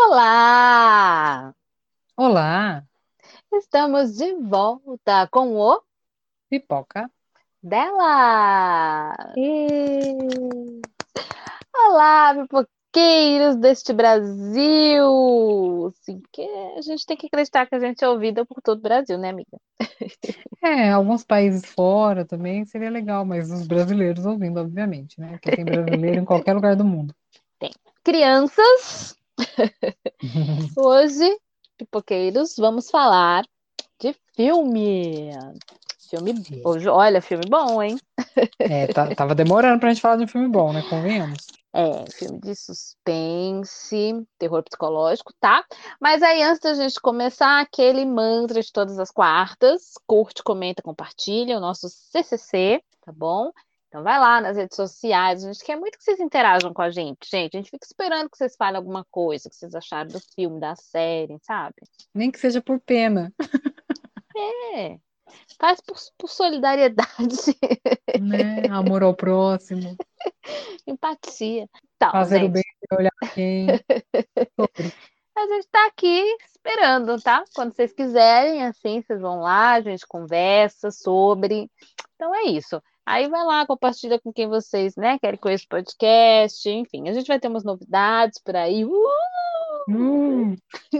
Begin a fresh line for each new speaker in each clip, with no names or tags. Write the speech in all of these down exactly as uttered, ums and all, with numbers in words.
Olá!
Olá,
Estamos de volta com o
pipoca.
dela!
E...
Olá, pipoqueiros deste Brasil! Sim, que a gente tem que acreditar que a gente é ouvida por todo o Brasil, né, amiga?
É, alguns países fora também seria legal, mas os brasileiros ouvindo, obviamente, né? Porque tem brasileiro em qualquer lugar do mundo.
Tem crianças. Hoje, pipoqueiros, vamos falar de filme. Filme, hoje, olha, filme bom, hein?
É, tá- tava demorando pra gente falar de um filme bom, né? Convenhamos.
É, filme de suspense, terror psicológico, tá? Mas aí, antes da gente começar, aquele mantra de todas as quartas, curte, comenta, compartilha, o nosso C C C, tá bom? Então vai lá nas redes sociais, a gente quer muito que vocês interajam com a gente, gente. A gente fica esperando que vocês falem alguma coisa, que vocês acharam do filme, da série, sabe?
Nem que seja por pena,
É, faz por, por solidariedade,
né? Amor ao próximo,
empatia. Então,
fazer o bem
gente,
sem olhar quem. Sobre.
a gente tá aqui esperando, tá? Quando vocês quiserem, assim, vocês vão lá, a gente conversa sobre. Então é isso. Aí vai lá, compartilha com quem vocês, né, querem com esse podcast. Enfim, a gente vai ter umas novidades por aí. Uh!
Hum,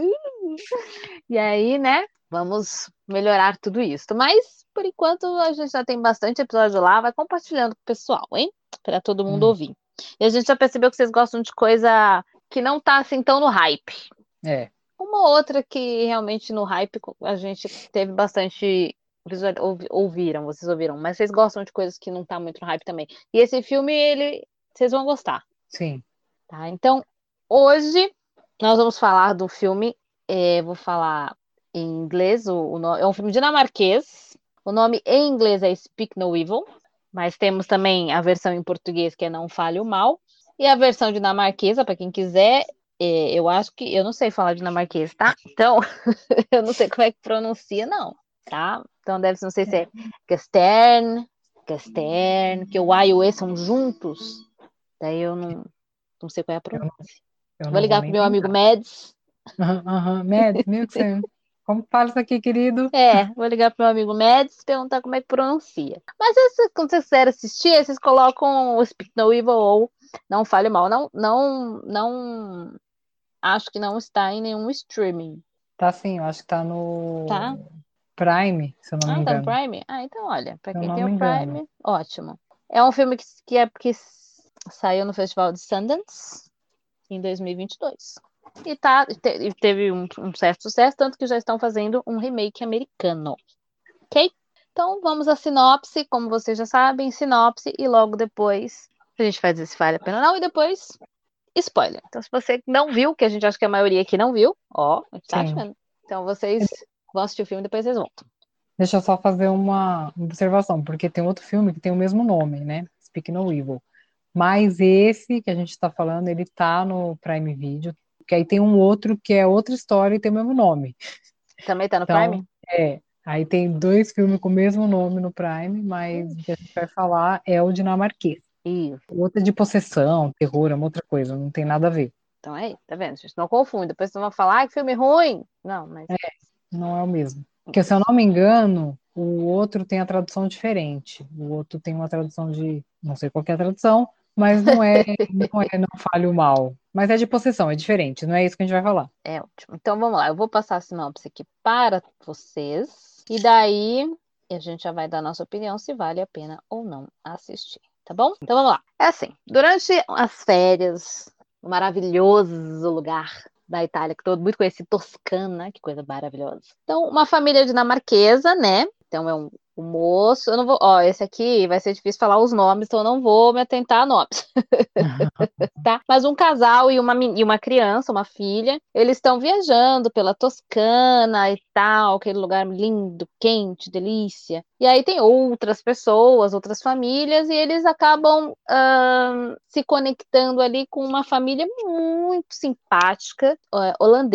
E aí, né, vamos melhorar tudo isso. Mas, por enquanto, a gente já tem bastante episódio lá. Vai compartilhando com o pessoal, hein? Para todo mundo
hum,
ouvir. E a gente já percebeu que vocês gostam de coisa que não tá assim tão no hype.
é,
Uma outra que realmente no hype a gente teve bastante. visual- ouvi- Ouviram, vocês ouviram, mas vocês gostam de coisas que não tá muito no hype também. E esse filme, ele, vocês vão gostar,
sim.
tá? Então, hoje nós vamos falar do filme. É, vou falar em inglês, o, o no- é um filme dinamarquês. O nome em inglês é Speak No Evil, mas temos também a versão em português que é Não Fale o Mal. E a versão dinamarquesa, para quem quiser, é, eu acho que eu não sei falar dinamarquês, tá? Então, eu não sei como é que pronuncia, não, tá? Então deve ser, não sei se é Gestern, Gestern, que o A e o E são juntos. Daí eu não, não sei qual é a
Eu não,
pronúncia.
eu
Vou
não vou
ligar pro
nem
meu amigo
tentar.
Mads.
Aham, aham. Mads, Milksen, como fala isso aqui, querido?
É, vou ligar pro meu amigo Mads e perguntar como é que pronuncia. Mas esse, quando vocês quiserem assistir, vocês colocam o Speak No Evil ou Não Fale Mal. Não, não, não, acho que não está em nenhum streaming,
Tá sim, eu acho que tá
tá?
no Prime, se eu não me
Ah, tá no
engano.
Prime? Ah, então olha, pra
Se eu
quem
não
tem o
me engano.
Prime, ótimo. É um filme que, que, é, que saiu no Festival de Sundance em dois mil e vinte e dois. E, tá, te- e teve um, um certo sucesso, tanto que já estão fazendo um remake americano. Ok? Então vamos à sinopse, como vocês já sabem, sinopse, e logo depois a gente faz esse vale a pena não, e depois spoiler. Então, se você não viu, que a gente acha que a maioria aqui não viu, ó, a gente tá
Sim.
achando. Então vocês vão assistir o filme e depois vocês voltam.
Deixa eu só fazer uma observação, porque tem outro filme que tem o mesmo nome, né? Speak No Evil. Mas esse que a gente está falando, ele tá no Prime Video, que aí tem um outro que é outra história e tem o mesmo nome.
Também tá no Prime?
Então, é, aí tem dois filmes com o mesmo nome no Prime, mas o que a gente vai falar é o dinamarquês.
Isso.
O outro é de possessão, terror, é uma outra coisa, não tem nada a ver.
Então aí, tá vendo? Gente, não confunde. Depois vocês vão falar, ai, que filme ruim. Não, mas.
Não é o mesmo. Porque, se eu não me engano, o outro tem a tradução diferente. O outro tem uma tradução de, não sei qual que é a tradução, mas não é, não é, não fale o mal. Mas é de possessão, é diferente, não é isso que a gente vai falar.
É ótimo. Então vamos lá, eu vou passar a sinopse aqui para vocês. E daí a gente já vai dar a nossa opinião se vale a pena ou não assistir. Tá bom? Então vamos lá. É assim, durante as férias, o maravilhoso lugar da Itália, que todo muito conhecido, Toscana, que coisa maravilhosa. Então, uma família dinamarquesa, né? Então é um, um moço, eu não vou, ó, esse aqui vai ser difícil falar os nomes, então eu não vou me atentar a nomes, tá? Mas um casal e uma, men- e uma criança, uma filha, eles estão viajando pela Toscana e tal, aquele lugar lindo, quente, delícia. E aí tem outras pessoas, outras famílias, e eles acabam ahn, se conectando ali com uma família muito simpática, eh, holandesa.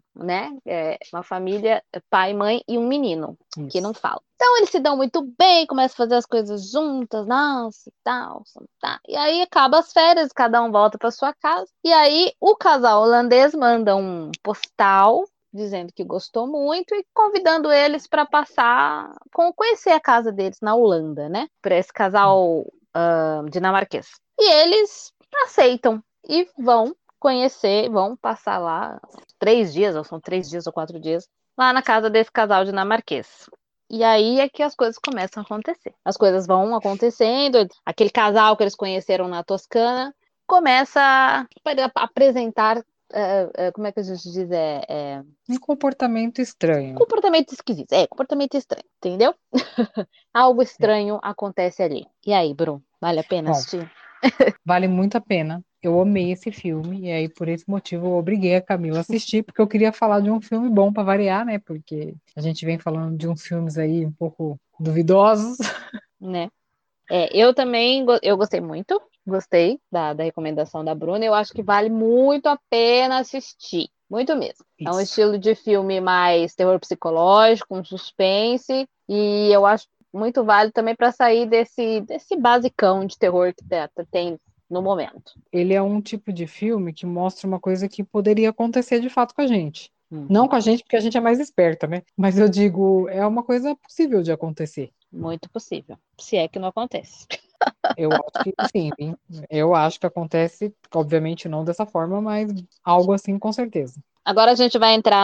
né? É uma família, pai, mãe e um menino que
Isso.
não fala. Então eles se dão muito bem, começam a fazer as coisas juntas, nossa, e tal, tá. E aí acaba as férias, cada um volta para sua casa. E aí o casal holandês manda um postal dizendo que gostou muito e convidando eles para passar, com conhecer a casa deles na Holanda, né? Para esse casal uh, dinamarquês. E eles aceitam e vão conhecer, vão passar lá três dias, ou são três dias ou quatro dias, lá na casa desse casal dinamarquês. E aí é que as coisas começam a acontecer. As coisas vão acontecendo, aquele casal que eles conheceram na Toscana começa a apresentar, uh, uh, como é que a gente diz? É, é...
Um comportamento estranho.
Comportamento esquisito. É, comportamento estranho, entendeu? Algo estranho é. acontece ali. E aí, Bruno, vale a pena
Bom,
assistir?
Vale muito a pena. Eu amei esse filme, e aí por esse motivo eu obriguei a Camila a assistir, porque eu queria falar de um filme bom para variar, né? Porque a gente vem falando de uns filmes aí um pouco duvidosos.
Né? É, eu também eu gostei muito, gostei da, da recomendação da Bruna. Eu acho que vale muito a pena assistir, muito mesmo. É um
Isso.
estilo de filme mais terror psicológico, um suspense, e eu acho muito válido também para sair desse, desse basicão de terror que tem no momento.
Ele é um tipo de filme que mostra uma coisa que poderia acontecer de fato com a gente.
Uhum.
Não com a gente, porque a gente é mais esperta, né? Mas eu digo, é uma coisa possível de acontecer.
Muito possível, se é que não acontece.
Eu acho que sim, hein? Eu acho que acontece, obviamente não dessa forma, mas algo assim com certeza.
Agora a gente vai entrar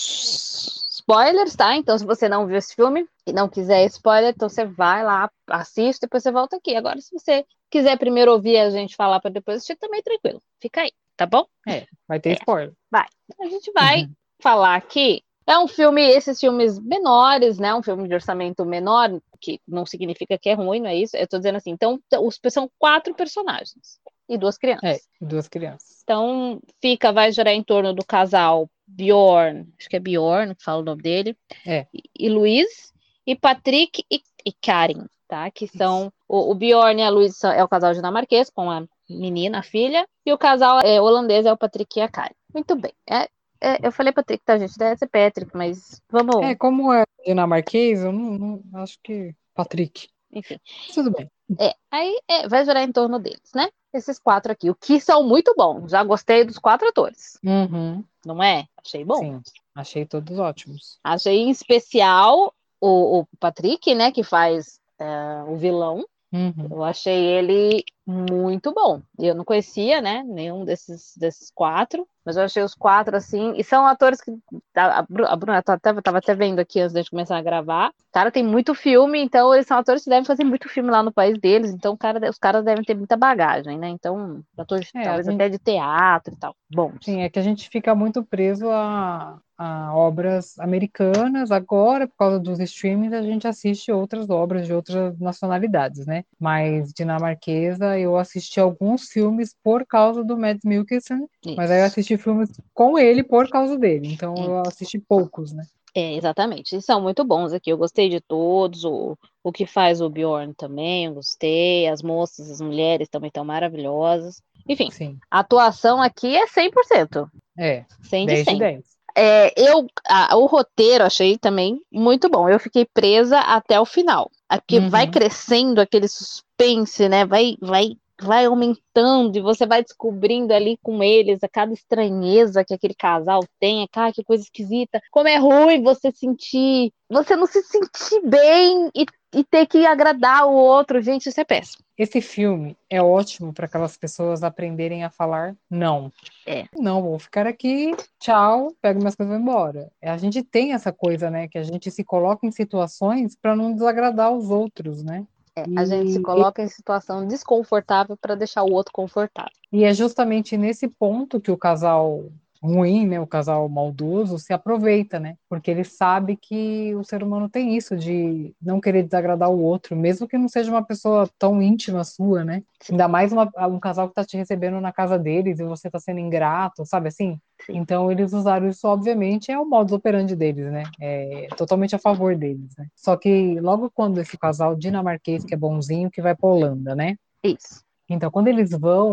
nos spoilers, tá? Então, se você não viu esse filme e não quiser spoiler, então você vai lá, assiste, depois você volta aqui. Agora, se você quiser primeiro ouvir a gente falar para depois assistir, também tranquilo. Fica aí, tá bom?
É, vai ter
É,
spoiler.
vai. A gente vai falar aqui. É um filme, esses filmes menores, né? Um filme de orçamento menor, que não significa que é ruim, não é isso? Eu tô dizendo assim, então, os, são quatro personagens e duas crianças.
É, duas crianças.
Então, fica, vai girar em torno do casal Bjorn, acho que é Bjorn, que fala o nome dele,
É.
e, e Luiz, e Patrick e, e Karen, tá? Que são, o, o Bjorn e a Luiz é o casal dinamarquês, com a menina, a filha, e o casal é, holandês é o Patrick e a Karen. Muito bem. É, é, eu falei Patrick, tá, gente? Deve ser Patrick, mas vamos...
É, como é dinamarquês, eu não, não acho que Patrick.
Enfim.
Tudo bem.
É, aí é, vai girar em torno deles, né? Esses quatro aqui, o que são muito bons. Já gostei dos quatro atores.
Uhum.
Não é? Achei bom.
Sim, achei todos ótimos.
Achei em especial o, o Patrick, né, que faz é, o vilão.
Uhum.
Eu achei ele muito bom. Eu não conhecia, né, nenhum desses, desses quatro, mas eu achei os quatro assim. E são atores que a, a Bruna estava até vendo aqui antes de começar a gravar. O cara tem muito filme, então eles são atores que devem fazer muito filme lá no país deles. Então cara, os caras devem ter muita bagagem, né? Então, atores
É,
talvez
gente,
até de teatro e tal. Bons.
sim, é que a gente fica muito preso a, a obras americanas. Agora, por causa dos streamings, a gente assiste outras obras de outras nacionalidades, né? Mas dinamarquesa, eu assisti alguns filmes por causa do Mads Mikkelsen, mas aí eu
Isso.
assisti filmes com ele por causa dele. Então
Isso.
eu assisti poucos, né?
É, exatamente. E são muito bons aqui. Eu gostei de todos. O, o que faz o Bjorn também, eu gostei. As moças, as mulheres também estão maravilhosas. Enfim,
Sim.
a atuação aqui é cem por cento.
É,
cem de
dez de
cem.
dez.
É, eu, a, o roteiro achei também muito bom. Eu fiquei presa até o final. Aqui
Uhum.
vai crescendo aquele suspense, né? Vai, vai, vai aumentando e você vai descobrindo ali com eles a cada estranheza que aquele casal tem. Cara, que coisa esquisita. Como é ruim você sentir, você não se sentir bem e, e ter que agradar o outro. Gente, isso é péssimo.
Esse filme é ótimo para aquelas pessoas aprenderem a falar não.
É.
Não, vou ficar aqui, tchau, pego minhas coisas e vou embora. A gente tem essa coisa, né, que a gente se coloca em situações para não desagradar os outros, né?
É, a gente se
E,
coloca em situação desconfortável para deixar o outro confortável.
e é justamente nesse ponto que o casal ruim, né, o casal maldoso, se aproveita, né? Porque ele sabe que o ser humano tem isso de não querer desagradar o outro, mesmo que não seja uma pessoa tão íntima sua, né? Ainda mais uma, um casal que tá te recebendo na casa deles e você tá sendo ingrato, sabe assim?
Sim.
Então eles usaram isso, obviamente, é o modus operandi deles, né? É totalmente a favor deles, né? Só que logo quando esse casal dinamarquês que é bonzinho que vai pra Holanda, né?
Isso.
Então quando eles vão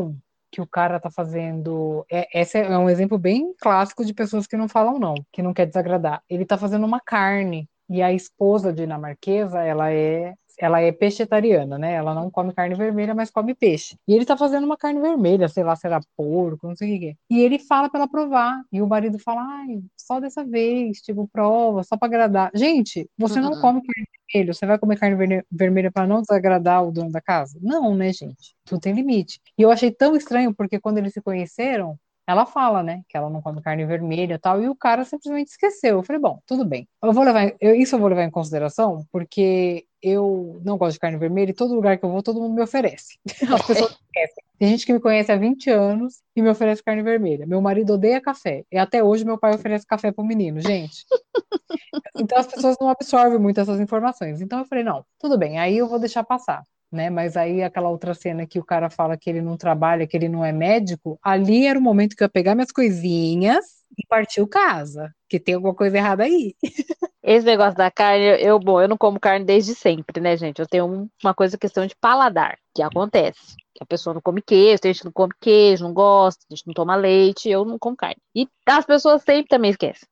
que o cara tá fazendo. É, esse é um exemplo bem clássico de pessoas que não falam não, que não quer desagradar. Ele tá fazendo uma carne e a esposa dinamarquesa, ela é ela é peixetariana, né? Ela não come carne vermelha, mas come peixe. E ele tá fazendo uma carne vermelha, sei lá, será porco, não sei o que é. E ele fala pra ela provar. E o marido fala, ai, só dessa vez, tipo, prova, só pra agradar. Gente, você não
Uhum.
come carne vermelha, você vai comer carne verne- vermelha pra não desagradar o dono da casa? Não, né, gente? Tudo tem limite. E eu achei tão estranho, porque quando eles se conheceram, ela fala, né, que ela não come carne vermelha e tal, e o cara simplesmente esqueceu. Eu falei, bom, tudo bem. Eu vou levar, eu, isso eu vou levar em consideração, porque eu não gosto de carne vermelha e todo lugar que eu vou, todo mundo me oferece. As pessoas esquecem. Tem gente que me conhece há vinte anos e me oferece carne vermelha. Meu marido odeia café. E até hoje meu pai oferece café pro menino, gente. Então as pessoas não absorvem muito essas informações. Então eu falei, não, tudo bem, aí eu vou deixar passar, né? Mas aí aquela outra cena que o cara fala que ele não trabalha, que ele não é médico, ali era o momento que eu ia pegar minhas coisinhas e partir casa, que tem alguma coisa errada aí.
Esse negócio da carne, eu, bom, eu não como carne desde sempre, né, gente? Eu tenho um- uma coisa, questão de paladar, que acontece. Que a pessoa não come queijo, tem gente que não come queijo, não gosta, tem gente que não toma leite, eu não como carne. E as pessoas sempre também esquecem.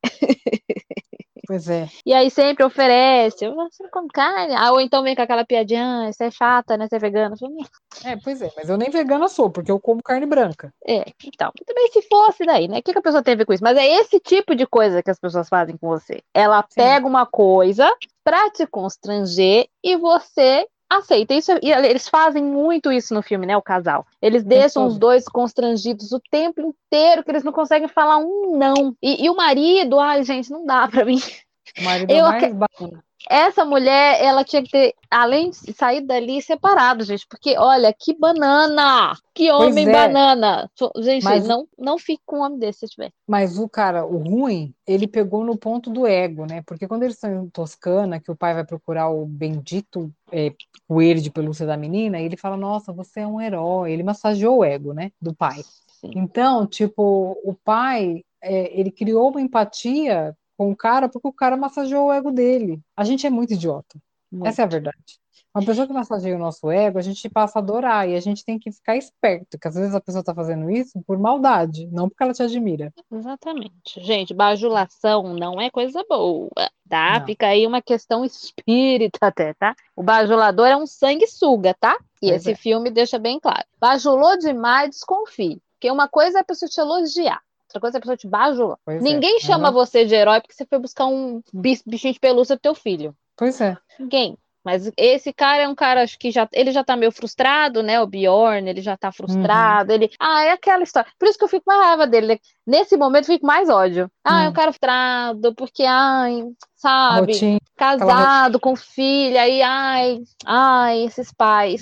Pois é.
E aí sempre oferece, "Ah, você não come carne?" Ah, ou então vem com aquela piadinha, ah, você é chata, né? Você é vegana. Eu falo,
É, pois é, mas eu nem vegana sou, porque eu como carne branca.
é, então, muito bem se fosse daí, né? O que, que a pessoa tem a ver com isso? Mas é esse tipo de coisa que as pessoas fazem com você. Ela
Sim.
pega uma coisa pra te constranger e você aceita. Isso, e eles fazem muito isso no filme, né? O casal. Eles
O tempo
deixam os
todo.
dois constrangidos o tempo inteiro, que eles não conseguem falar um não. E, e o marido, ai, gente, não dá pra mim.
O marido é
Eu,
mais banana.
essa mulher, ela tinha que ter, além de sair dali, separado, gente. Porque, olha, que banana! Que
Pois
homem
é,
banana! Gente,
mas
não, não fique com um homem desse se tiver.
Mas o cara, o ruim, ele pegou no ponto do ego, né? Porque quando eles estão em Toscana, que o pai vai procurar o bendito é, coelho de pelúcia da menina, ele fala: Nossa, você é um herói. Ele massageou o ego, né? Do pai.
Sim,
Então, tipo, o pai, é, ele criou uma empatia com o cara porque o cara massageou o ego dele. A gente é muito idiota. Essa é a
muito.
verdade. Uma pessoa que massageia o nosso ego, a gente passa a adorar e a gente tem que ficar esperto, que às vezes a pessoa está fazendo isso por maldade, não porque ela te admira.
Exatamente. Gente, bajulação não é coisa boa, tá?
Não,
Fica aí uma questão espírita até, tá? O bajulador é um sanguessuga, tá? E
pois
esse
é,
filme deixa bem claro. Bajulou demais, desconfie. Porque uma coisa é a pessoa te elogiar, outra coisa é a pessoa te bajular.
pois é.
Ninguém chama
Aham.
você de herói porque você foi buscar um bis- bichinho de pelúcia do teu filho.
Pois é.
Ninguém. Mas esse cara é um cara, acho que já, ele já tá meio frustrado, né? O Bjorn, ele já tá
Uhum.
frustrado. Ele, ah, é aquela história. Por isso que eu fico com mais raiva dele, né? Nesse momento eu fico com mais ódio. Ah, é um
Hum.
cara frustrado, porque, ai,
A
sabe,
rotina, aquela rotina,
casado com filha, aí, ai, ai, esses pais.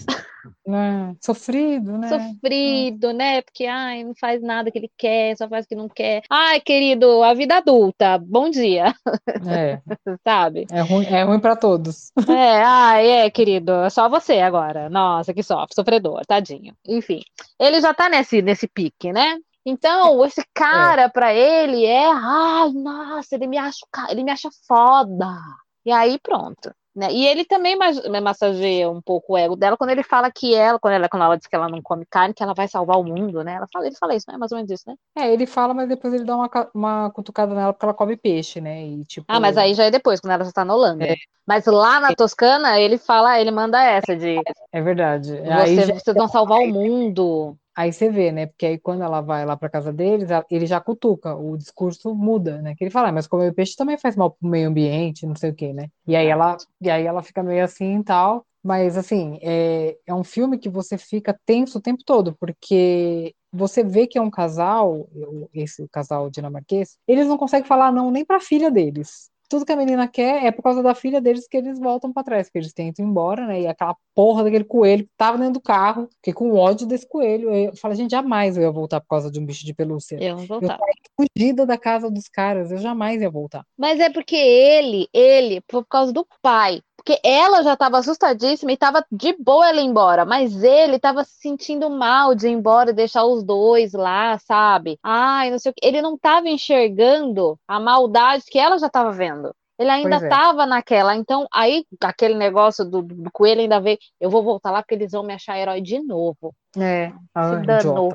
né? Sofrido, né? Hum.
Sofrido, né? Porque, ai, não faz nada que ele quer, só faz o que não quer. Ai, querido, a vida adulta, bom dia,
É,
sabe?
é ruim, é ruim para todos.
É, ai, é, querido, é só você agora. Nossa, que sofre, sofredor, tadinho. Enfim, ele já tá nesse, nesse pique, né? Então, esse
É.
cara, pra ele, é, ai, nossa, ele me acha, o ca- ele me acha foda. E aí, pronto. Né? E ele também mas- massageia um pouco o ego dela quando ele fala que ela, quando ela, quando ela diz que ela não come carne, que ela vai salvar o mundo, né? Ela fala, ele fala isso, né? Mais ou menos isso, né?
É, ele fala, mas depois ele dá uma, ca- uma cutucada nela porque ela come peixe, né? E
Ah, mas
tipo,
aí já é depois, quando ela já tá na
é,
Holanda. Mas lá na Toscana, ele fala, ele manda essa de
é verdade. Aí
você,
já,
vocês vão salvar o mundo.
aí você vê, né? Porque aí quando ela vai lá para casa deles, a- ele já cutuca, o discurso muda, né? Que ele fala, "Ah, mas comer peixe também faz mal pro meio ambiente, não sei o quê, né? E aí ela, e aí ela fica meio assim e tal. Mas assim, é, é um filme que você fica tenso o tempo todo, porque você vê que é um casal, o- esse casal dinamarquês, eles não conseguem falar não nem para a filha deles. Tudo que a menina quer é por causa da filha deles que eles voltam para trás, que eles tentam ir embora, né? E aquela porra daquele coelho que tava dentro do carro, fiquei com ódio desse coelho. Eu falei, gente, jamais eu ia voltar por causa de um bicho de pelúcia.
Eu não
Eu
voltava.
saí fugida da casa dos caras, eu jamais ia voltar.
Mas é porque ele, ele, foi por causa do pai. Porque ela já estava assustadíssima e estava de boa ela ir embora. Mas ele estava se sentindo mal de ir embora e deixar os dois lá, sabe? Ai, não sei o que. Ele não estava enxergando a maldade que ela já estava vendo. Ele ainda
Pois é.
estava naquela. Então, aí, aquele negócio do, do coelho ainda veio. Eu vou voltar lá porque eles vão me achar herói de novo.
É,
Se
ah,
danou.
idiota. E o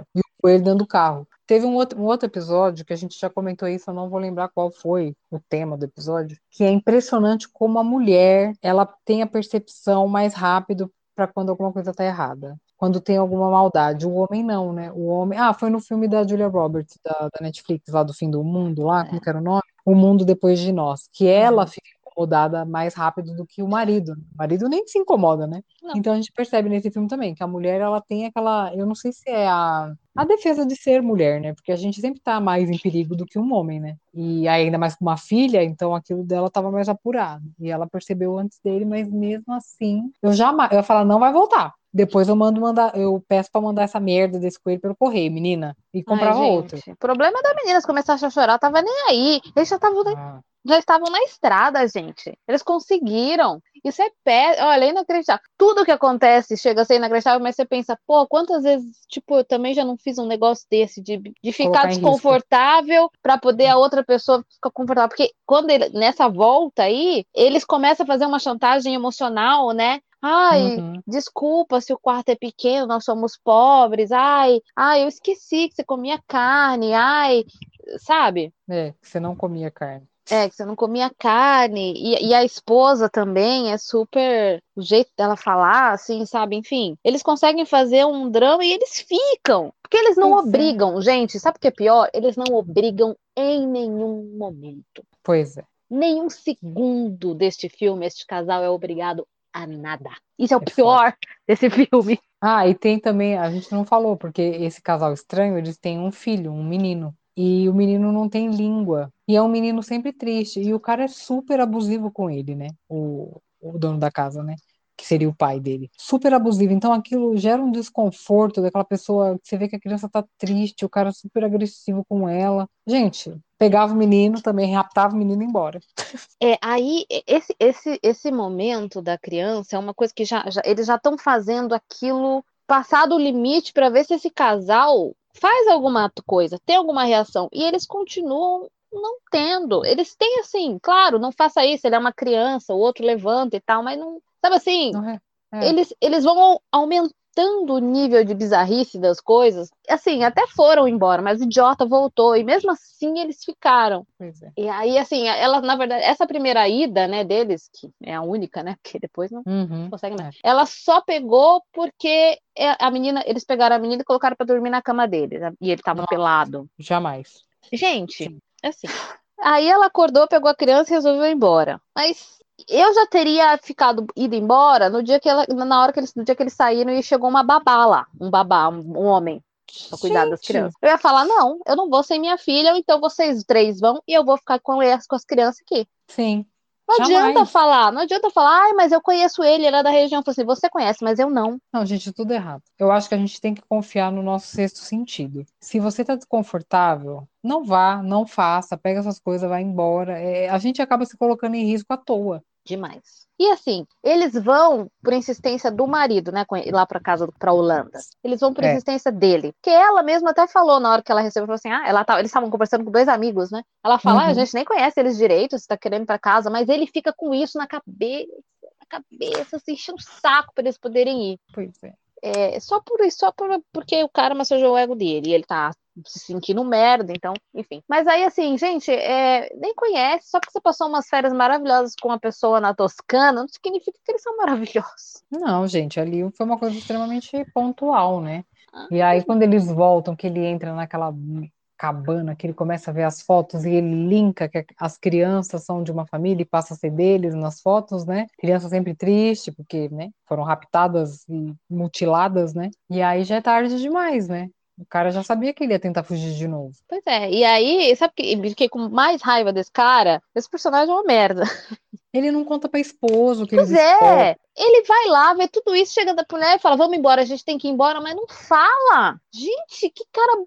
coelho dentro do carro. Teve um outro, um outro episódio que a gente já comentou isso, eu não vou lembrar qual foi o tema do episódio, que é impressionante como a mulher, ela tem a percepção mais rápido para quando alguma coisa tá errada. Quando tem alguma maldade. O homem não, né? O homem... Ah, foi no filme da Julia Roberts, da, da Netflix, lá do Fim do Mundo, lá,
É.
como que era o nome? O Mundo Depois de Nós. Que ela
Uhum.
fica incomodada mais rápido do que o marido. O marido nem se incomoda, né?
Não.
Então a gente percebe nesse filme também que a mulher, ela tem aquela... Eu não sei se é a... A defesa de ser mulher, né? Porque a gente sempre tá mais em perigo do que um homem, né? E ainda mais com uma filha, então aquilo dela tava mais apurado. E ela percebeu antes dele, mas mesmo assim, eu jamais... Eu ia falar, não vai voltar. Depois eu mando mandar, eu peço pra mandar essa merda desse coelho pelo correio, menina. E
Ai,
comprava outro.
gente, o problema da menina, se começasse a chorar, tava nem aí. Eles já estavam na,
Ah,
já estavam na estrada, gente. Eles conseguiram. Isso é pé, olha, é inacreditável. Tudo que acontece chega a ser inacreditável, mas você pensa, pô, quantas vezes, tipo, eu também já não fiz um negócio desse, de, de ficar
colocar em risco.
desconfortável pra poder a outra pessoa ficar confortável. Porque quando ele, nessa volta aí, eles começam a fazer uma chantagem emocional, né? Ai,
Uhum.
desculpa se o quarto é pequeno, nós somos pobres. Ai, ai, eu esqueci que você comia carne. Ai, sabe?
É, você não comia carne.
É, que você não comia carne. E, e a esposa também é super. O jeito dela falar, assim, sabe? Enfim, eles conseguem fazer um drama e eles ficam. Porque eles não
Pois é.
obrigam, gente. Sabe o que é pior? Eles não obrigam em nenhum momento.
Pois é.
Nenhum segundo deste filme, este casal é obrigado a nada. Isso é o
É foda.
pior desse filme.
Ah, e tem também, a gente não falou, porque esse casal estranho, eles têm um filho, um menino. E o menino não tem língua. E é um menino sempre triste. E o cara é super abusivo com ele, né? O, o dono da casa, né? Que seria o pai dele. Super abusivo. Então aquilo gera um desconforto daquela pessoa. Você vê que a criança tá triste, o cara é super agressivo com ela. Gente, pegava o menino também, raptava o menino e ia embora.
É, aí, esse, esse, esse momento da criança é uma coisa que já, já- eles já estão fazendo aquilo, passado o limite para ver se esse casal faz alguma coisa, tem alguma reação. E eles continuam não tendo. Eles têm assim, claro, não faça isso, ele é uma criança, o outro levanta e tal, mas não. Sabe assim,
Não é? É,
eles, eles vão aumentando o nível de bizarrice das coisas. Assim, até foram embora, mas o idiota voltou, e mesmo assim eles ficaram.
pois é.
E aí, assim, ela, na verdade, essa primeira ida, né, deles, que é a única, né, porque depois não
Uhum,
consegue mais,
é.
ela só pegou porque a menina, eles pegaram a menina e colocaram pra dormir na cama deles, e ele tava
Nossa,
pelado.
jamais.
Gente, assim, aí ela acordou, pegou a criança e resolveu ir embora. Mas eu já teria ficado, ido embora no dia que ela, na hora que eles, no dia que eles saíram e chegou uma babá lá, um babá, um, um homem, pra cuidar das
Gente,
crianças. Eu ia falar, não, eu não vou sem minha filha, ou então vocês três vão e eu vou ficar com, elas, com as crianças aqui.
sim,
Não adianta
jamais.
falar, não adianta falar, ai, mas eu conheço ele, ele é da região. Eu falei assim, você conhece, mas eu não.
Não, gente, tudo errado. Eu acho que a gente tem que confiar no nosso sexto sentido. Se você tá desconfortável, não vá, não faça, pega essas coisas, vai embora. É, a gente acaba se colocando em risco à toa.
Demais. E assim, eles vão por insistência do marido, né, com ele- lá para casa, para Holanda. Eles vão por
É.
insistência dele, porque ela mesma até falou na hora que ela recebeu, falou assim, ah, ela tá, eles estavam conversando com dois amigos, né? Ela fala, ah, a
Uhum,
gente nem conhece eles direito, você tá querendo ir para casa, mas ele fica com isso na cabeça, na cabeça, assim, enche um saco para eles poderem ir.
pois é.
É, só por isso, só por, porque o cara massageou o ego dele, e ele tá se sentindo merda, então, enfim. Mas aí, assim, gente, é, nem conhece, só porque você passou umas férias maravilhosas com uma pessoa na Toscana, não significa que eles são maravilhosos.
Não, gente, ali foi uma coisa extremamente pontual, né?
Ah,
E aí, quando eles voltam, que ele entra naquela cabana, que ele começa a ver as fotos e ele linka que as crianças são de uma família e passa a ser deles nas fotos, né? Criança sempre triste, porque, né, foram raptadas e mutiladas, né? E aí já é tarde demais, né? O cara já sabia que ele ia tentar fugir de novo.
pois é, e aí, sabe que eu fiquei com mais raiva desse cara? Esse personagem é uma merda.
Ele não conta pra esposo que eles
Pois
exportam.
é, ele vai lá, vê tudo isso, chega da mulher e fala, vamos embora, a gente tem que ir embora, mas não fala. Gente, que cara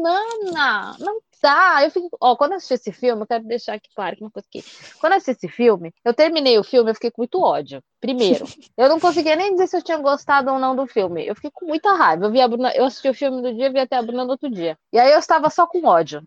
banana, não dá. Eu fico, ó, quando eu assisti esse filme, eu quero deixar aqui claro que uma coisa aqui. Quando eu assisti esse filme, eu terminei o filme, eu fiquei com muito ódio. Primeiro, eu não conseguia nem dizer se eu tinha gostado ou não do filme. Eu fiquei com muita raiva. Eu vi a Bruna, eu assisti o filme do dia, vi até a Bruna no outro dia. E aí eu estava só com ódio.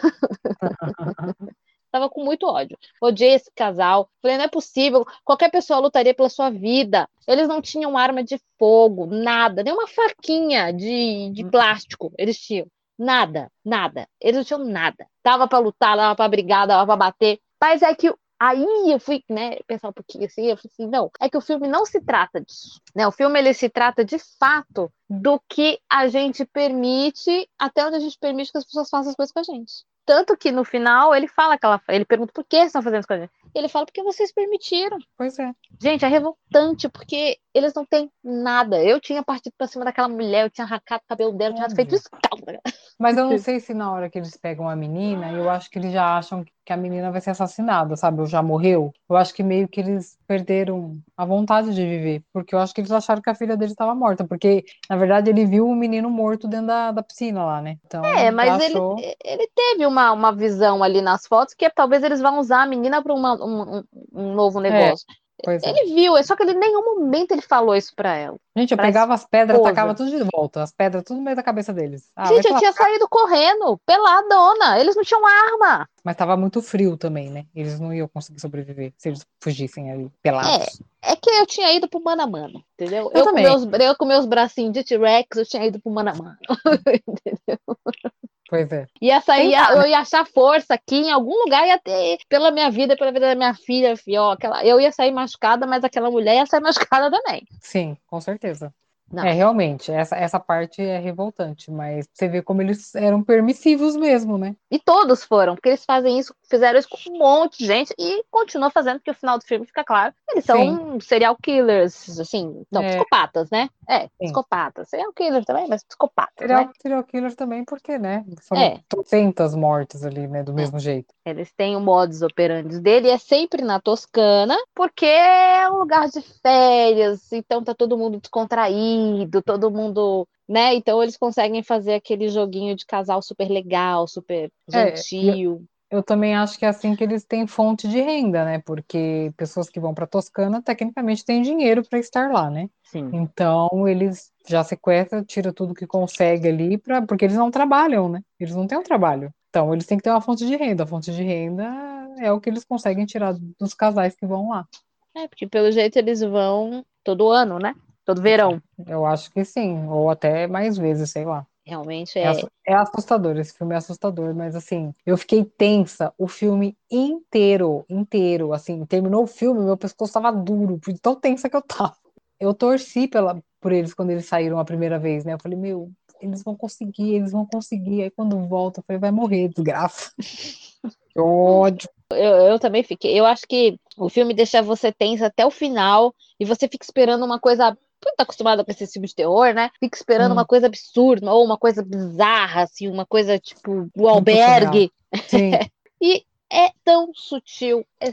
Tava com muito ódio. Odiei esse casal. Falei, não é possível. Qualquer pessoa lutaria pela sua vida. Eles não tinham arma de fogo, nada. Nem uma faquinha de, de plástico eles tinham. Nada, nada. Eles não tinham nada. Dava pra lutar, dava pra brigar, dava pra bater. Mas é que aí eu fui, né, pensar um pouquinho assim, eu falei assim, não, é que o filme não se trata disso, né? O filme, ele se trata de fato do que a gente permite, até onde a gente permite que as pessoas façam as coisas com a gente. Tanto que no final ele fala que ela, ele pergunta por que vocês estão fazendo isso com a gente. Ele fala porque vocês permitiram.
Pois é.
Gente, é revoltante, porque eles não têm nada. Eu tinha partido pra cima daquela mulher, eu tinha arrancado o cabelo dela, eu tinha feito
Óbvio.
escalda.
Mas eu não sei se na hora que eles pegam a menina, eu acho que eles já acham que a menina vai ser assassinada, sabe? Ou já morreu. Eu acho que meio que eles perderam a vontade de viver. Porque eu acho que eles acharam que a filha dele estava morta. Porque, na verdade, ele viu o menino morto dentro da, da piscina lá, né?
É,
Então, já
mas ele,
achou.
ele teve uma, uma visão ali nas fotos que talvez eles vão usar a menina para um, um, um novo
É,
negócio.
pois é.
Ele viu, é só que ele em nenhum momento ele falou isso pra ela.
Gente, eu
Pra
pegava as pedras, tacava
esposa.
tudo de volta. As pedras tudo no meio da cabeça deles. Ah, vai
Gente,
se
eu tinha
lascar.
saído correndo, peladona. Eles não tinham arma.
Mas tava muito frio também, né? Eles não iam conseguir sobreviver se eles fugissem ali,
É,
pelados.
é que eu tinha ido pro mano a mano, entendeu?
Eu
Eu com
também.
meus, eu com meus bracinhos de T-Rex, eu tinha ido pro mano a mano.
Pois é.
Ia sair,
Tentar, né?
eu ia achar força aqui em algum lugar, ia ter, pela minha vida, pela vida da minha filha, ó, aquela, eu ia sair machucada, mas aquela mulher ia sair machucada também.
Sim, com certeza. É,
Não.
realmente, essa, essa parte é revoltante, mas você vê como eles eram permissivos mesmo, né?
E todos foram, porque eles fazem isso, fizeram isso com um monte de gente e continuam fazendo, porque o final do filme fica claro. Eles
Sim,
são serial killers, assim, são
é,
psicopatas, né? É,
sim.
psicopatas. Serial killers também, mas psicopatas, né?
Serial, serial killer também, porque, né? Foram
É,
trocentas mortes ali, né? Do
é.
mesmo jeito.
Eles têm o modus operandi dele, é sempre na Toscana, porque é um lugar de férias, então tá todo mundo descontraído, todo mundo, né? Então eles conseguem fazer aquele joguinho de casal super legal, super
É, e eu,
gentil.
eu também acho que é assim que eles têm fonte de renda, né? Porque pessoas que vão para Toscana, tecnicamente, têm dinheiro para estar lá, né?
Sim.
Então, eles já sequestram, tira tudo que consegue ali, pra, porque eles não trabalham, né? Eles não têm um trabalho. Então, eles têm que ter uma fonte de renda. A fonte de renda é o que eles conseguem tirar dos casais que vão lá.
É, porque pelo jeito eles vão todo ano, né? Todo verão.
Eu acho que sim, ou até mais vezes, sei lá.
Realmente
É,
é.
assu- é assustador, esse filme é assustador, mas assim, eu fiquei tensa o filme inteiro, inteiro, assim, terminou o filme, meu pescoço estava duro, de tão tensa que eu tava. Eu torci pela, por eles quando eles saíram a primeira vez, né? Eu falei, meu, eles vão conseguir, eles vão conseguir. Aí quando volta, eu falei, vai morrer, desgraça. Que ódio.
Eu, eu também fiquei. Eu acho que o filme deixa você tensa até o final e você fica esperando uma coisa. Tu tá acostumado com esse filme de terror, né? Fica esperando uma
Hum,
coisa absurda ou uma coisa bizarra, assim, uma coisa tipo o
muito surreal.
albergue.
Sim,
E é tão sutil, é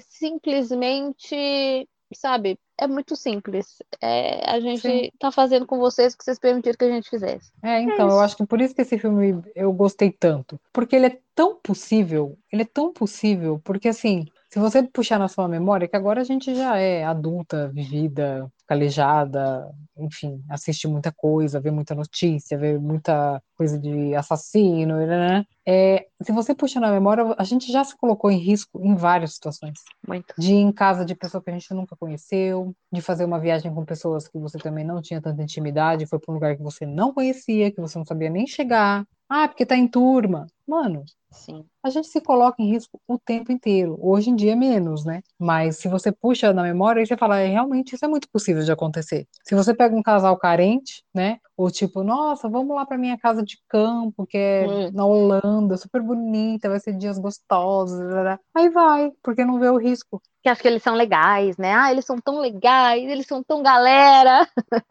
simplesmente, sabe, é muito simples. É, a
sim.
gente tá fazendo com vocês o que vocês permitiram que a gente fizesse.
É,
É
então, eu
isso.
acho que por isso que esse filme eu gostei tanto. Porque ele é tão possível, ele é tão possível, porque assim, se você puxar na sua memória, que agora a gente já é adulta, vivida, calejada, enfim, assiste muita coisa, vê muita notícia, vê muita coisa de assassino, né? É, se você puxar na memória, a gente já se colocou em risco em várias situações
Muito.
de ir em casa de pessoa que a gente nunca conheceu, de fazer uma viagem com pessoas que você também não tinha tanta intimidade, foi para um lugar que você não conhecia, que você não sabia nem chegar. Ah, porque tá em turma. Mano,
Sim.
a gente se coloca em risco o tempo inteiro. Hoje em dia menos, né? Mas se você puxa na memória, aí você fala, é, realmente isso é muito possível de acontecer. Se você pega um casal carente, né? Ou tipo, nossa, vamos lá para minha casa de campo, que é
Hum.
na Holanda, super bonita, vai ser dias gostosos, blá, blá. Aí vai, porque não vê o risco.
Que acho que eles são legais, né? Ah, eles são tão legais, eles são tão galera,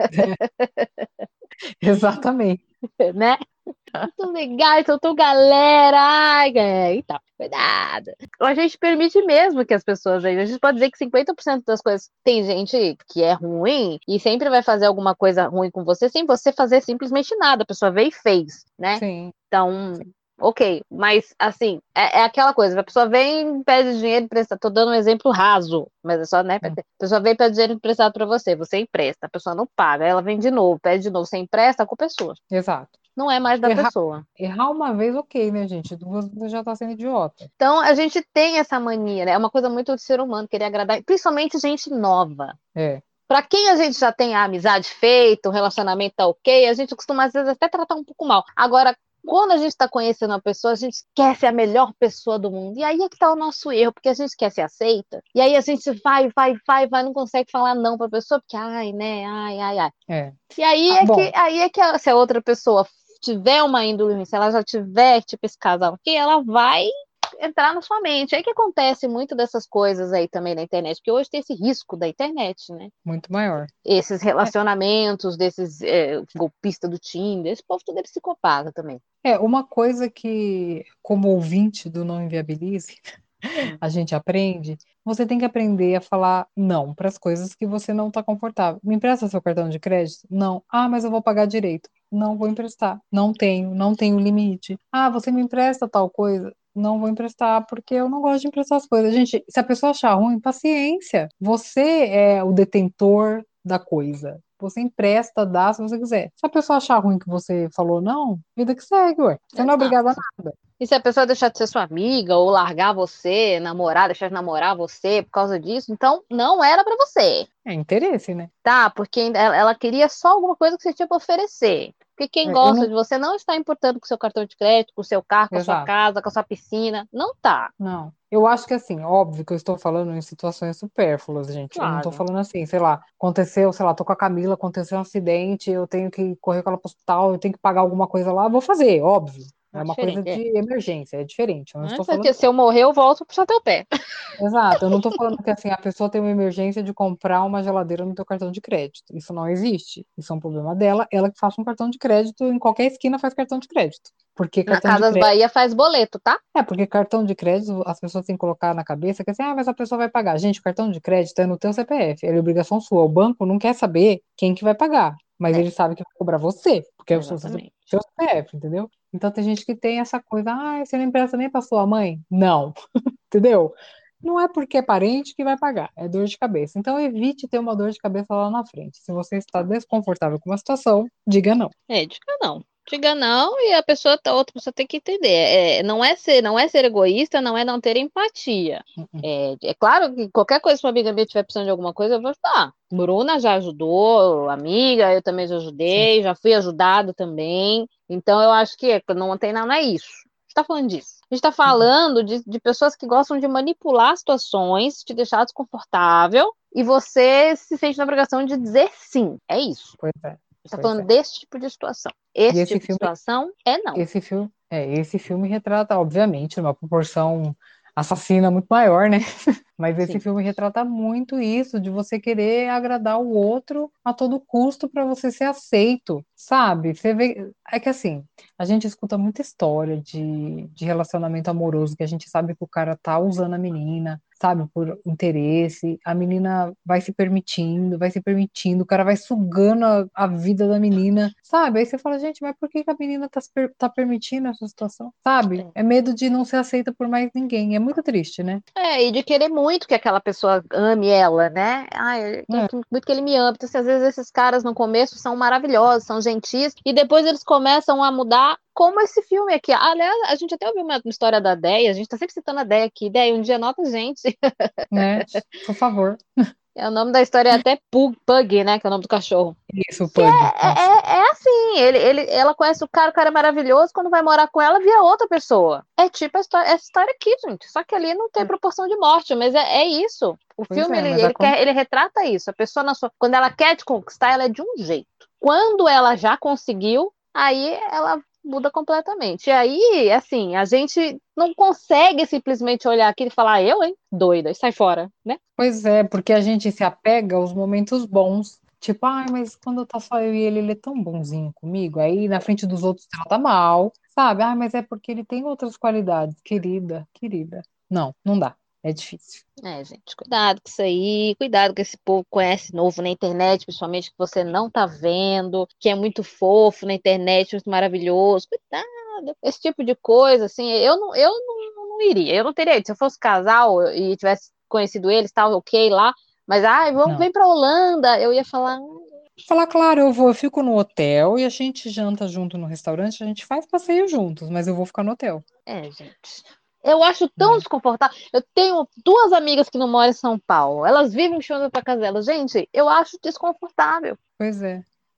Exatamente.
né? Tão legais, são tão galera. Ai, é, então, cuidado. A gente permite mesmo que as pessoas. A gente pode dizer que cinquenta por cento das coisas. Tem gente que é ruim e sempre vai fazer alguma coisa ruim com você sem você fazer simplesmente nada. A pessoa veio e fez, né?
Sim,
Então, ok. Mas, assim, é, é aquela coisa. A pessoa vem, pede dinheiro emprestado. Tô dando um exemplo raso, mas é só, né?
hum,
A pessoa vem e pede dinheiro emprestado pra você. Você empresta. A pessoa não paga. Ela vem de novo, pede de novo. Você empresta, a culpa é sua.
exato.
Não é mais da
Errar,
pessoa.
errar uma vez, ok, né, gente? Duas vezes já tá sendo idiota.
Então, a gente tem essa mania, né? É uma coisa muito do ser humano, querer agradar, principalmente gente nova.
É,
Pra quem a gente já tem a amizade feita, o relacionamento tá ok, a gente costuma às vezes até tratar um pouco mal. Agora, Quando a gente está conhecendo uma pessoa, a gente quer ser a melhor pessoa do mundo. E aí é que tá o nosso erro, porque a gente quer ser aceita. E aí a gente vai, vai, vai, vai, não consegue falar não pra pessoa, porque ai, né, ai, ai, ai.
É.
E aí
Ah,
é
bom,
que, aí é que a- se a outra pessoa tiver uma índole ruim, se ela já tiver, tipo, esse casal aqui, ela vai entrar na sua mente. Aí que acontece muito dessas coisas aí também na internet, porque hoje tem esse risco da internet, né?
muito maior.
Esses relacionamentos, desses é, golpistas do Tinder, esse povo tudo é psicopata também.
É, uma coisa que, como ouvinte do Não Inviabilize,
Hum.
a gente aprende, você tem que aprender a falar não para as coisas que você não está confortável. Me empresta seu cartão de crédito? Não. Ah, mas eu vou pagar direito. Não vou emprestar. Não tenho, não tenho limite. Ah, você me empresta tal coisa? Não vou emprestar porque eu não gosto de emprestar as coisas. Gente, se a pessoa achar ruim, paciência. Você é o detentor da coisa. Você empresta, dá se você quiser. Se a pessoa achar ruim que você falou não, vida que segue, ué. Você não é obrigada a
Exato.
nada.
E se a pessoa deixar de ser sua amiga ou largar você, namorar, deixar de namorar você por causa disso, então não era pra você,
É interesse, né?
tá? Porque ela, ela queria só alguma coisa que você tinha pra oferecer. Porque quem
É, Eu
gosta
não.
de você não está importando com o seu cartão de crédito, com o seu carro, com a sua
Exato.
casa, com a sua piscina. Não tá.
Não. Eu acho que assim, óbvio que eu estou falando em situações supérfluas, gente. Eu não estou
Claro.
falando assim, sei lá, aconteceu, sei lá, tô com a Camila, aconteceu um acidente, eu tenho que correr com ela pro hospital, eu tenho que pagar alguma coisa lá, eu vou fazer, óbvio.
É
É uma coisa
diferente,
de
é.
emergência, é diferente. Eu não
Não é
estou falando.
porque se eu morrer, eu volto pro teu pé.
Exato, eu não estou falando que assim, a pessoa tem uma emergência de comprar uma geladeira no teu cartão de crédito. Isso não existe. Isso é um problema dela, ela que faça um cartão de crédito, em qualquer esquina faz cartão de crédito. Porque
Na
cartão de
Casas
crédito.
Bahia faz boleto, tá?
É, porque cartão de crédito, as pessoas têm que colocar na cabeça que assim, ah, mas a pessoa vai pagar. Gente, o cartão de crédito é no teu C P F, é obrigação sua. O banco não quer saber quem que vai pagar, mas
É,
ele sabe que vai cobrar você, porque é o seu, seu
exatamente.
C P F, entendeu? Então tem gente que tem essa coisa, ah, você não empresta nem pra sua mãe? Não, entendeu? Não é porque é parente que vai pagar, é dor de cabeça. Então evite ter uma dor de cabeça lá na frente. Se você está desconfortável com uma situação, diga não.
É, diga não. Diga não e a pessoa, a outra pessoa tem que entender. É, não é ser, não é ser egoísta, não é não ter empatia.
Uh-uh.
É, é claro que qualquer coisa que uma amiga minha estiver precisando de alguma coisa, eu vou ajudar. Bruna já ajudou, amiga, eu também já
Sim.
ajudei, já fui ajudado também. Então eu acho que não tem nada, não é isso. A gente tá falando disso. A gente tá
Uh-uh.
falando de, de pessoas que gostam de manipular situações, te deixar desconfortável, e você se sente na obrigação de dizer sim. É isso.
Pois é,
Está
pois
falando
é.
desse tipo de situação.
E
Esse
esse
tipo de
filme
situação é não.
Esse filme, é, esse filme retrata, obviamente, uma proporção assassina muito maior, né? Mas esse
Sim.
filme retrata muito isso, de você querer agradar o outro a todo custo para você ser aceito, sabe? Você vê, é que assim, a gente escuta muita história de, de relacionamento amoroso, que a gente sabe que o cara tá usando a menina, sabe, por interesse, a menina vai se permitindo, vai se permitindo, o cara vai sugando a, a vida da menina, sabe? Aí você fala, gente, mas por que que a menina tá, se per- tá permitindo essa situação, sabe?
É.
É medo de não ser aceita por mais ninguém, é muito triste, né?
É, e de querer muito que aquela pessoa ame ela, né? Ai, eu quero
É.
que- muito que ele me ame. Então, assim, às vezes esses caras no começo são maravilhosos, são gentis, e depois eles começam a mudar, como esse filme aqui. Aliás, a gente até ouviu uma, uma história da Déia, a gente tá sempre citando a Déia aqui. Déia, um dia anota a gente.
Né? Por favor.
É, o nome da história é até Pug, Pug, né? Que é o nome do cachorro.
Isso,
Que é,
Pug. Nossa.
é, é assim, ele, ele, ela conhece o cara, o cara é maravilhoso, quando vai morar com ela, vira outra pessoa. É tipo a história, essa história aqui, gente. Só que ali não tem proporção de morte, mas é, é isso. O
Pois
filme,
é,
ele,
mas
ele,
acon-
quer, ele retrata isso. A pessoa, na sua, quando ela quer te conquistar, ela é de um jeito. Quando ela já conseguiu, aí ela muda completamente. E aí, assim, a gente não consegue simplesmente olhar aqui e falar, eu, hein? Doida, e sai fora, né?
pois é, porque a gente se apega aos momentos bons. Tipo, ai, mas quando tá só eu e ele, ele é tão bonzinho comigo. Aí na frente dos outros trata mal, sabe? Ah, mas é porque ele tem outras qualidades. Querida, querida. Não, não dá. É difícil.
É, gente, cuidado com isso aí, cuidado com esse povo que conhece novo na internet, principalmente que você não tá vendo, que é muito fofo na internet, muito maravilhoso. Cuidado, esse tipo de coisa, assim, eu não, eu não, não iria, eu não teria ido. Se eu fosse casal e tivesse conhecido eles, tal, ok lá, mas, ai, vamos,
Não.
vem pra Holanda, eu ia falar,
Falar, claro, eu vou, eu fico no hotel e a gente janta junto no restaurante, a gente faz passeio juntos, mas eu vou ficar no hotel,
é, gente. Eu acho tão
né?
desconfortável. Eu tenho duas amigas que não moram em São Paulo. Elas vivem me chamando pra casa delas. Gente, eu acho desconfortável.
Pois é.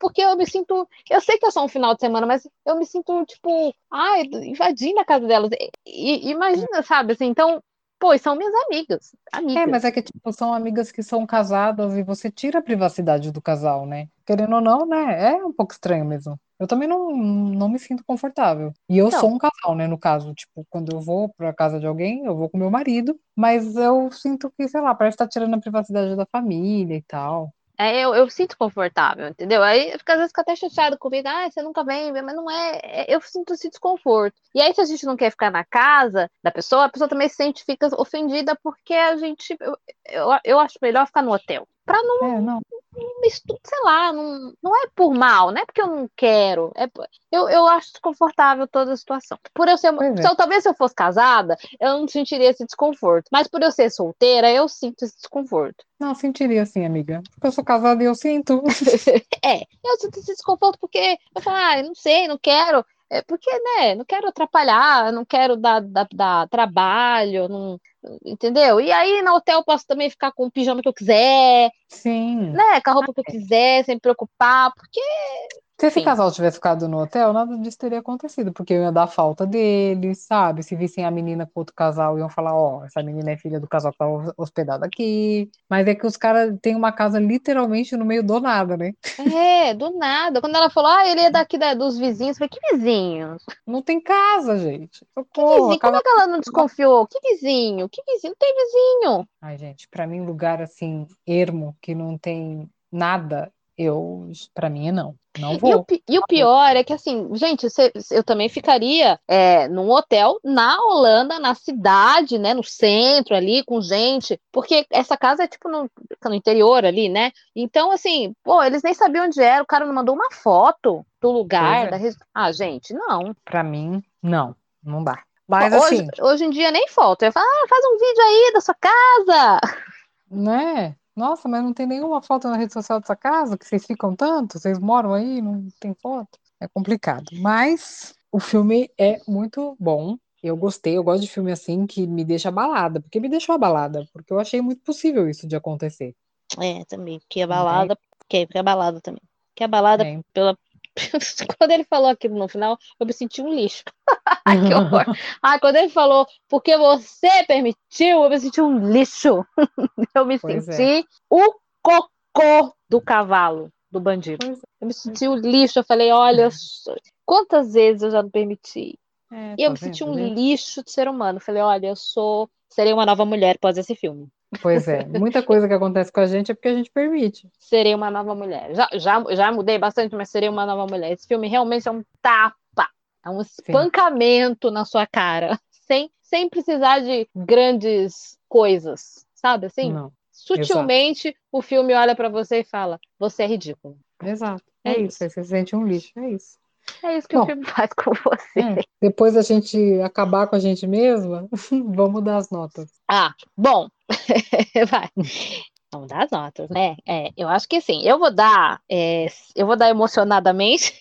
porque eu me sinto, eu sei que é só um final de semana, mas eu me sinto, tipo, ai, invadindo a casa delas. E, e- imagina, sabe, assim, então, pô, são minhas amigas,
É, mas
amigas.
é que, tipo, são amigas que são casadas e você tira a privacidade do casal, né? Querendo ou não, né? É um pouco estranho mesmo. Eu também não, não me sinto confortável. E eu sou
Então,
um casal, né? No caso, tipo, quando eu vou pra casa de alguém, eu vou com meu marido, mas eu sinto que, sei lá, parece estar tirando a privacidade da família e tal.
é, eu, eu sinto confortável, entendeu? Aí fica, às vezes fica até chateado comigo, ah, você nunca vem, mas não é, é- eu sinto esse desconforto. E aí, se a gente não quer ficar na casa da pessoa, a pessoa também se sente, fica ofendida, porque a gente, eu, eu, eu acho melhor ficar no hotel. Pra
É, não,
mistu- sei lá, não, não é por mal, não é porque eu não quero. É, por- eu, eu acho desconfortável toda a situação. Por eu ser, uma-
pois
se
é.
eu- talvez se eu fosse casada, eu não sentiria esse desconforto. Mas por eu ser solteira, eu sinto esse desconforto.
Não, sentiria assim, amiga. Porque eu sou casada e eu sinto.
É, eu sinto esse desconforto porque eu falo, ah, eu não sei, não quero. É porque, né, não quero atrapalhar, não quero dar, dar, dar trabalho, não, entendeu? E aí no hotel eu posso também ficar com o pijama que eu quiser,
Sim.
né, com a roupa que eu quiser, sem me preocupar, porque,
Se esse
enfim.
casal tivesse ficado no hotel, nada disso teria acontecido, porque eu ia dar falta deles, sabe? Se vissem a menina com outro casal, iam falar, ó, essa menina é filha do casal que tá hos- hospedado aqui. Mas é que os caras têm uma casa literalmente no meio do nada, né?
É, do nada. Quando ela falou, ah, ele é daqui da- dos vizinhos, eu falei, que vizinhos?
Não tem casa, gente.
Que
Socorro, a
vizinho? Como
casa.
é que ela não desconfiou? Que vizinho? Que vizinho? Não tem vizinho.
Ai, gente, pra mim, lugar assim, ermo, que não tem nada, eu, pra mim, é não. Não
E o,
vou.
pi- e o pior é que, assim, gente, cê- eu também ficaria é, num hotel na Holanda, na cidade, né, no centro ali, com gente, porque essa casa é tipo no, no interior ali, né? Então, assim, pô, eles nem sabiam onde era, o cara não mandou uma foto do
Pois
lugar,
é.
da res... Ah, gente, não.
Pra mim, não. Não dá.
Pô,
Mas
Hoje,
assim,
hoje em dia nem foto. Eu falo, ah, faz um vídeo aí da sua casa.
né? Nossa, mas não tem nenhuma foto na rede social dessa casa, que vocês ficam tanto, vocês moram aí, não tem foto. É complicado. Mas o filme é muito bom. Eu gostei, eu gosto de filme assim que me deixa abalada. Porque me deixou abalada, porque eu achei muito possível isso de acontecer.
É, também. Que a
Né?
balada. Que, que a balada também. Que a balada
É.
pela. Quando ele falou aquilo no final, eu me senti um lixo. Ai, que horror. Ai, quando ele falou, porque você permitiu, eu me senti um lixo. Eu me
Pois é.
senti o cocô do cavalo, do bandido.
Pois
Eu me senti o lixo. Eu falei, olha, eu sou- quantas vezes eu já não permiti?
é, é,
E eu
tá
me senti
vendo,
um
gente?
lixo de ser humano. Eu falei, olha, eu sou. Serei uma nova mulher após esse filme.
Pois é. Muita coisa que acontece com a gente é porque a gente permite.
Serei uma nova mulher. Já, já, já mudei bastante, mas serei uma nova mulher. Esse filme realmente é um tapa, é um
Sim.
espancamento na sua cara, sem, sem precisar de grandes coisas, sabe assim?
Não. Exato.
Sutilmente, o filme olha pra você e fala: você é ridículo.
Exato.
É
É isso.
isso.
Aí você se sente um lixo. É isso.
É isso que o
Bom,
filme faz com você.
é, depois a gente acabar com a gente mesma, vamos dar as notas.
Ah, bom, vai. Vamos dar as notas, né? É, eu acho que sim. Eu vou dar, é, eu vou dar emocionadamente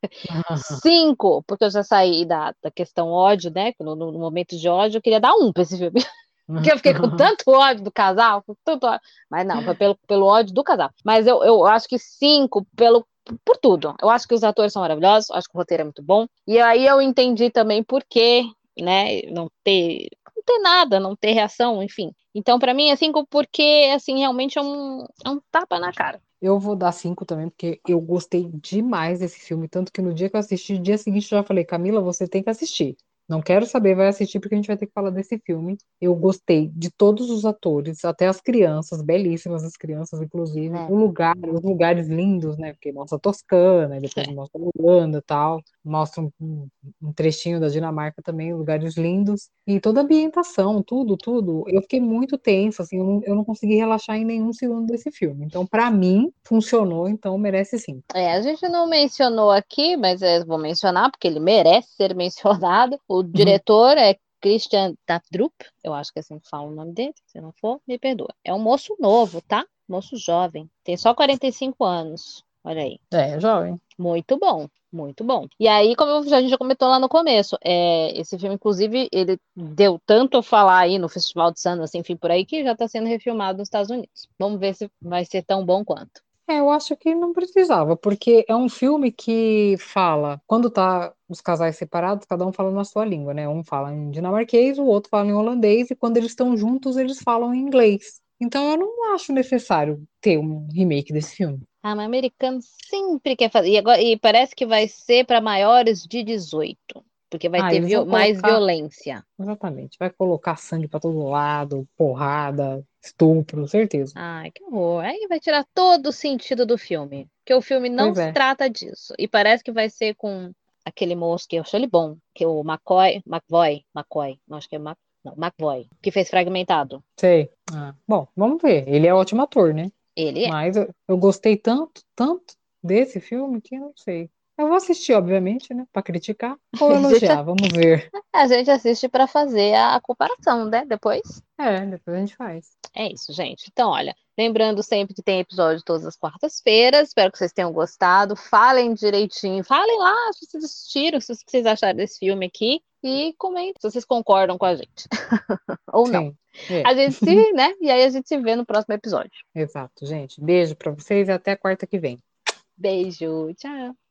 cinco, porque eu já saí da, da questão ódio, né? No, no momento de ódio, eu queria dar um pra esse filme. Porque eu fiquei com tanto ódio do casal, com tanto ódio. Mas não, foi pelo, pelo ódio do casal. Mas eu, eu acho que cinco pelo, por tudo. Eu acho que os atores são maravilhosos, acho que o roteiro é muito bom. E aí eu entendi também por que, né, não ter, não ter nada, não ter reação, enfim. Então, pra mim, é cinco porque, assim, realmente é um, é um tapa na cara.
Eu vou dar cinco também, porque eu gostei demais desse filme. Tanto que no dia que eu assisti, no dia seguinte eu já falei, Camila, você tem que assistir. Não quero saber, vai assistir, porque a gente vai ter que falar desse filme. Eu gostei de todos os atores, até as crianças, belíssimas as crianças, inclusive.
Né?
O lugar, os lugares lindos, né? Porque mostra a Toscana, e depois mostra a Holanda e tal. Mostra um, um- um trechinho da Dinamarca também, lugares lindos. E toda a ambientação, tudo, tudo. Eu fiquei muito tensa, assim, eu não, eu não consegui relaxar em nenhum segundo desse filme. Então, pra mim, funcionou, então merece sim.
É, a gente não mencionou aqui, mas eu vou mencionar porque ele merece ser mencionado. O
Uhum.
diretor é Christian Tafdrup, eu acho que é assim que fala o nome dele. Se não for, me perdoa. É um moço novo, tá? Moço jovem. Tem só quarenta e cinco anos. Olha aí.
É, jovem.
Muito bom, muito bom. E aí, como a gente já comentou lá no começo, é, esse filme, inclusive, ele deu tanto a falar aí no Festival de Sundance, enfim, por aí, que já está sendo refilmado nos Estados Unidos. Vamos ver se vai ser tão bom quanto.
É, eu acho que não precisava, porque é um filme que fala, quando tá os casais separados, cada um fala na sua língua, né? Um fala em dinamarquês, o outro fala em holandês, e quando eles estão juntos, eles falam em inglês. Então eu não acho necessário ter um remake desse filme.
Ah, mas americano sempre quer fazer. E, agora, e parece que vai ser para maiores de dezoito, porque vai
Ah,
ter
eles vão
viol- mais
colocar,
violência.
exatamente, vai colocar sangue pra todo lado, porrada, estupro, certeza.
Ai, que horror. Aí vai tirar todo o sentido do filme. Porque o filme não
Pois
se
é.
trata disso. E parece que vai ser com aquele moço que eu achei ele bom, que é o McCoy, McVoy, McCoy, não, acho que é Mac, não, McVoy, que fez Fragmentado.
Sei. Ah, bom, vamos ver. Ele é ótimo ator, né?
Ele é.
Mas eu, eu gostei tanto, tanto desse filme que eu não sei. Eu vou assistir, obviamente, né? Pra criticar ou
A gente,
elogiar, vamos ver.
a gente assiste para fazer a comparação, né? Depois.
É, depois a gente faz.
É isso, gente. Então, olha, lembrando sempre que tem episódio todas as quartas-feiras. Espero que vocês tenham gostado. Falem direitinho. Falem lá se vocês assistiram, se o que vocês acharam desse filme aqui. E comentem se vocês concordam com a gente. Ou não.
Sim, é.
A gente se, né? E aí a gente se vê no próximo episódio.
Exato, gente. Beijo pra vocês e até quarta que vem.
Beijo, tchau.